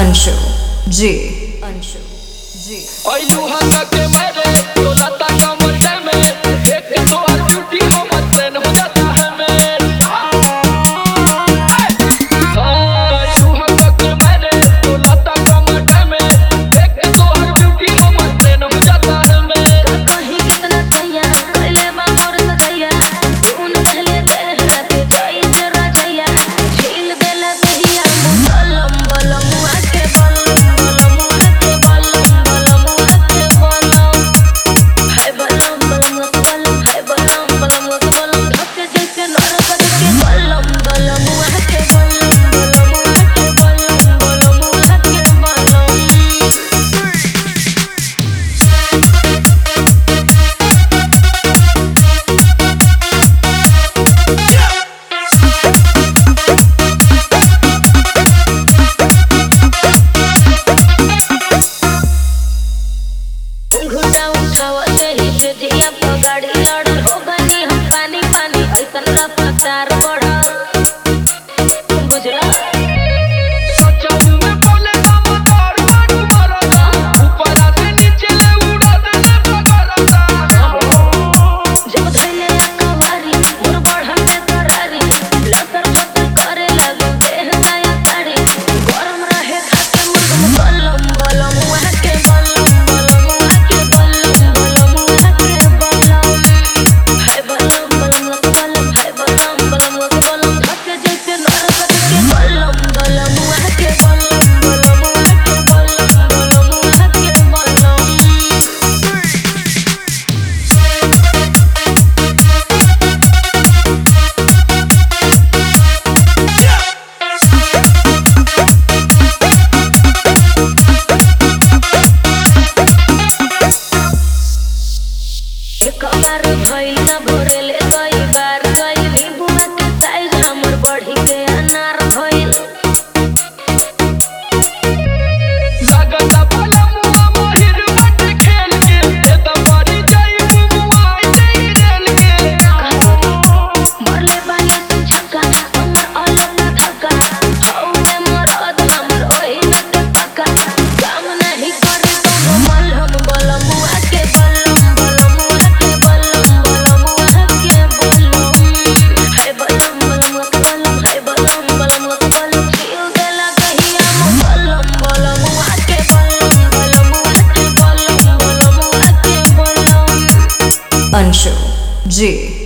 अंशु जी अंशु जी के मेरे तो लता कमर में देख तो हर ब्यूटी हो मत ट्रेन हो जाता है मेरे के मेरे तो लता कमर में देख तो हर ब्यूटी हो मत ट्रेन हो जाता है मेरे कहीं कितना सैया पहले बाबूर सजैया खून पहले देह राते जाई से राजैया झील देला कहिया बलम बलम आके बलम बलम आके बलम है बलम बलम है बलम धक्के जैसे नरक के बलम आके बलम आके घुटा उठावा सही से जिया गाड़ी लड़ हो गनी हम पानी पानी ऐसन रफ्तार बढ़ा बुझला सोचा में बोले बाबा तार मारू मरदा ऊपर से नीचे ले उड़ा देले पकड़दा जब धैले कवारी मोर बढ़ा में करारी लतर फतर करे लगो देह गाया तारी गरम रहे खाके मुर्ग बलम आके बलम आके बलम आके बलम है बलम है बलम धक्के जैसे नरक के बलम आके बलम आके एक बार भइल ना भोरेले कई बार गई नींबुआ के साइज हमर बढ़ी के अनार भइल लगता भला मुआ मोहिर बट खेल के ये तो पड़ी जाई मुआ नहीं रेल के मरले बाले तू छक्का हमर अलग ना धक्का हौवे मरद हमर ओही नट पक्का काम नहीं करे तो मलहम बलम आके बलम आके बलम आके बलम है बलम है बलम खिल देला कहिया बलम आके बलम आके बलम आके बलम अंशु जी।